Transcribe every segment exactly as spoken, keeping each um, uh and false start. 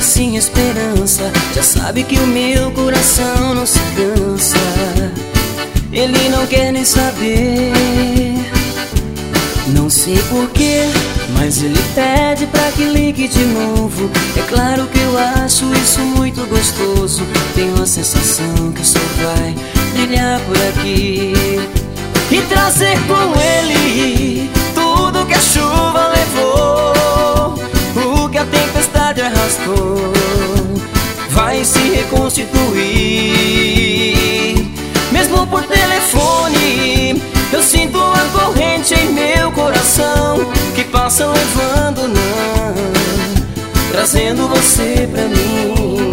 sem esperança. Já sabe que o meu coração não se cansa. Ele não quer nem saber. Não sei porquê, mas ele pede pra que ligue de novo. É claro que eu acho isso muito gostoso. Tenho a sensação que o sol vai brilhar por aqui e trazer com ele tudo que a chuva levou, o que a tempestade arrastou. Vai se reconstituir. Mesmo por telefone eu sinto a corrente em meu coração que passa levando, não, trazendo você pra mim.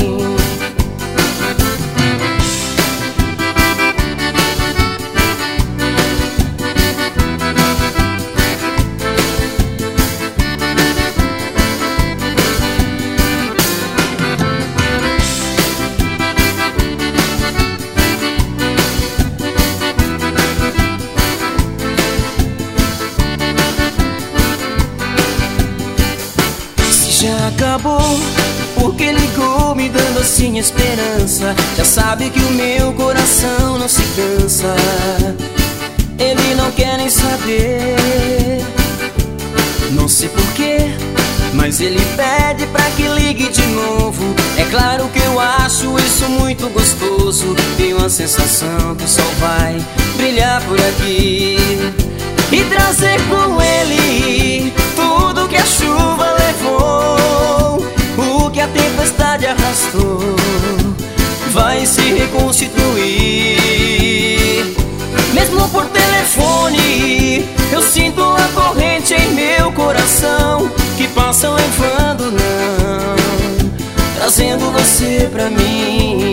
Já acabou, porque ligou me dando assim esperança. Já sabe que o meu coração não se cansa. Ele não quer nem saber. Não sei porquê, mas ele pede pra que ligue de novo. É claro que eu acho isso muito gostoso. Tenho a sensação que o sol vai brilhar por aqui e trazer com ele tudo que a chuva levou, o que a tempestade arrastou. Vai se reconstituir. Mesmo por telefone eu sinto a corrente em meu coração que passa levando, não, trazendo você pra mim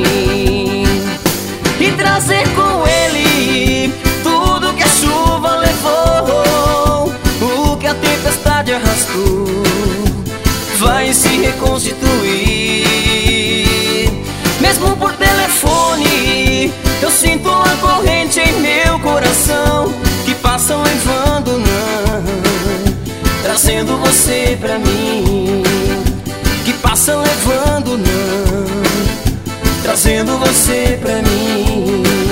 e trazer com ele tudo que a chuva levou, o que a tempestade arrastou. Vai se reconstituir. Mesmo por telefone eu sinto a corrente em meu coração que passa levando, não, trazendo você pra mim, que passa levando, não, trazendo você pra mim.